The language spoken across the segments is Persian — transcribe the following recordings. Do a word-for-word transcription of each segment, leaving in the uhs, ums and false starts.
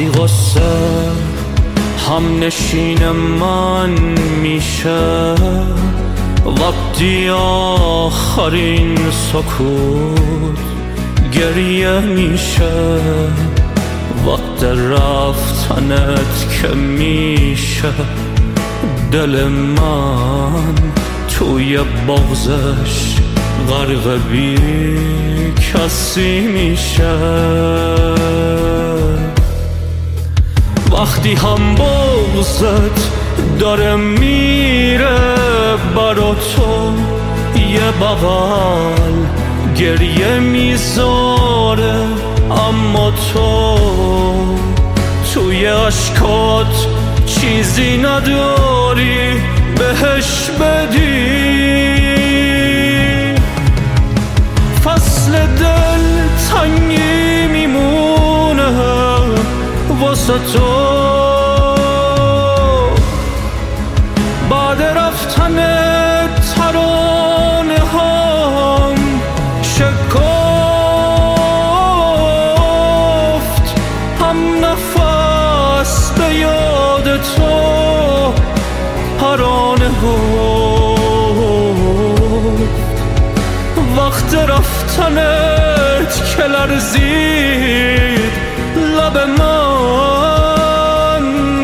وقتی غصه هم نشین من میشه، وقتی آخرین سکوت گریه میشه، وقت رفتنت که میشه دل من توی بغضش غرق بی کسی میشه. وقتی هم بغضت داره میره برا تو یه بغل گریه میذاره، اما تو توی اشکات چیزی نداری بهش بدی. فصل دل تنگی میمونه واسه تو، بعد رفتن ترانه هم شکافت، هم نفس به یاد تو ترانه گفت. وقت رفتنت که لرزید لب من،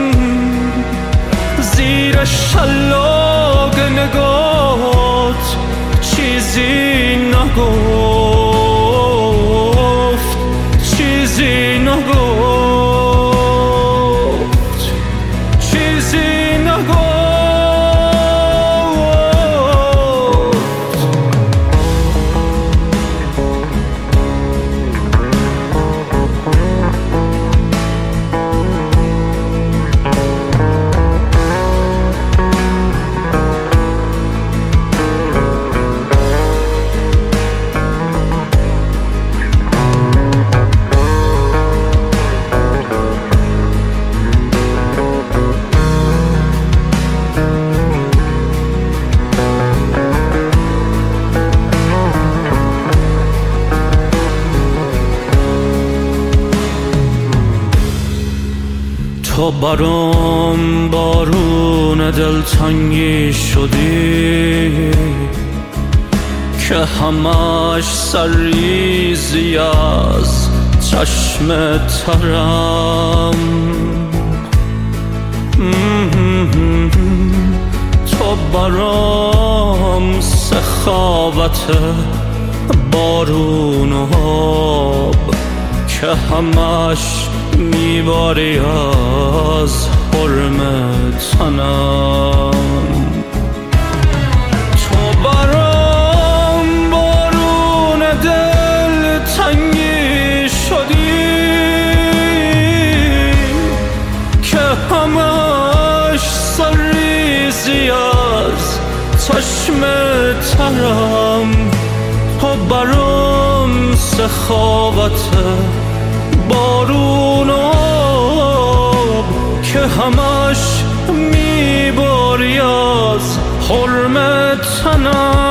زیر شلاق نگات چیزی نگفت، چیزی نگفت، چیزی نگفت. تو برام بارون دلتنگی شدی که همش سرریزی از چشم ترم. تو برام سخاوت بارون و آب که همش میباری از حرم تنم. تو برام بارون دل تنگی شدی که همش سرریزی از چشم ترم. تو برام سخاوت بارون آب که همش میباری از حرم تنم.